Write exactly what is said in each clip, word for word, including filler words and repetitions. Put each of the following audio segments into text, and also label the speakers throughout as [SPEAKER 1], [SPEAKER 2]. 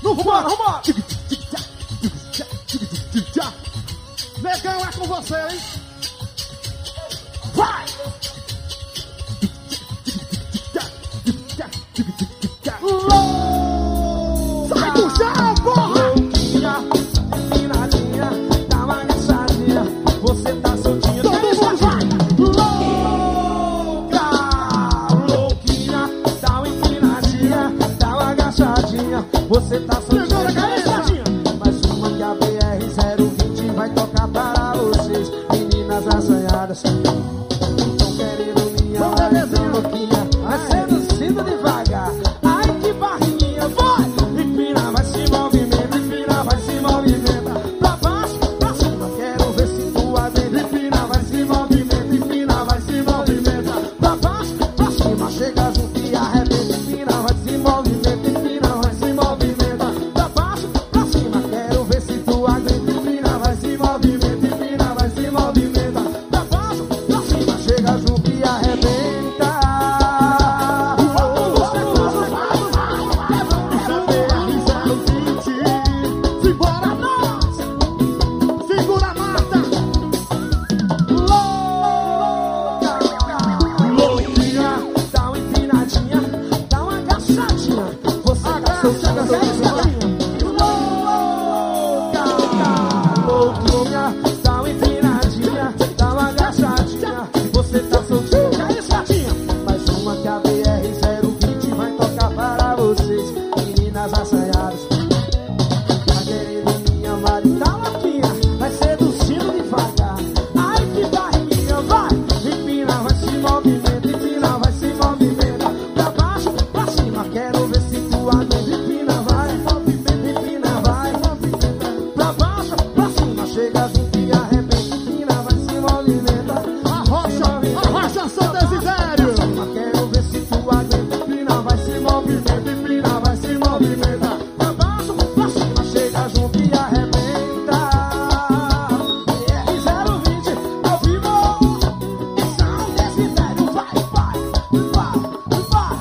[SPEAKER 1] Vambora, vambora! Negão é com você, hein? Vai! Sai do chão, porra!
[SPEAKER 2] Louquinha, empinadinha, dá uma agachadinha. Você tá soltinha,
[SPEAKER 1] todo mundo vai!
[SPEAKER 2] Louca, louquinha, dá uma empinadinha, dá uma agachadinha. Você tá soltinha, agachadinha. Mais uma que a B R zero vinte vai tocar para vocês, meninas assanhadas. Tão querendo minha maridão louquinha, vai seduzindo devagar. Ai que barriguinha, vai! Empina, vai se movimenta, empina, vai se movimenta. Pra baixo, pra cima, quero ver se tu aguenta. Empina, vai se movimenta, empina, vai se movimenta. Pra baixo, pra cima, chega junto e arrebenta. Empina, vai se movimenta, empina, vai se movimenta. Pra baixo, pra cima, quero ver se tu aguenta. Empina, vai se movimenta, empina, vai se movimenta. Pra baixo, pra cima, chega junto e arrebenta.
[SPEAKER 1] Simbora, nós! Segura a mata!
[SPEAKER 2] Louquinha, dá uma empinadinha, dá uma agachadinha. Você tá soltinha, louca. Louquinha, dá uma empinadinha, dá uma agachadinha. Você tá soltinha, agachadinha. Mais uma que a B R zero vinte vai tocar para vocês, meninas assanhadas. Tá querendo minha marida louquinha, vai seduzindo devagar. Ai que barriguinha, vai! Empina, vai se movimenta, empina, vai se movimenta. Pra baixo, pra cima, quero ver se tu aguenta. Empina, vai, movimenta, empina, vai. Pra baixo, pra cima, chega junto e arrebenta. Empina, vai se movimenta.
[SPEAKER 1] Arrocha, arrocha, São Desidério!
[SPEAKER 2] Quero ver se tu aguenta. Empina, vai se movimenta, empina, vai se movimenta. Pra baixo, pra cima, chega junto e arrebenta. B R zero vinte, ao vivo. São Desidério, vai, vai, vai, vai.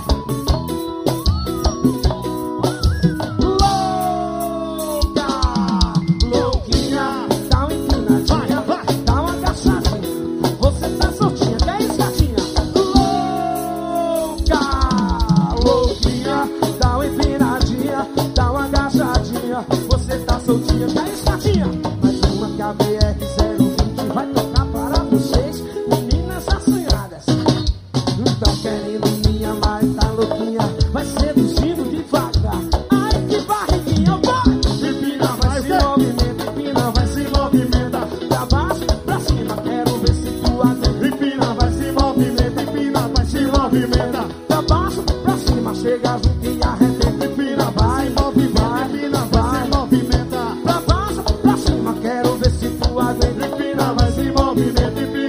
[SPEAKER 2] Louca, louquinha, dá uma empinadinha, dá uma agachadinha. Você tá soltinha, quer escadinha? Louca, louquinha, dá uma empinadinha, dá uma agachadinha. Você tá soltinha, quer escadinha? Mais uma que a B R zero vinte vai tocar para vocês, meninas assanhadas. Então querendo minha marida louquinha, vai seduzindo devagar. Ai que barriguinha, vai! Empina, vai se movimenta, empina, vai se movimenta. Pra baixo, pra cima, quero ver se tu aguenta. Empina, vai se movimenta, empina, vai se movimenta. Pra baixo, pra cima, chega junto e arrebenta. Empina, vai, move, vai, empina, vai, movimenta. Pra baixo, pra cima, quero ver se tu aguenta. Empina, vai se movimenta, empina.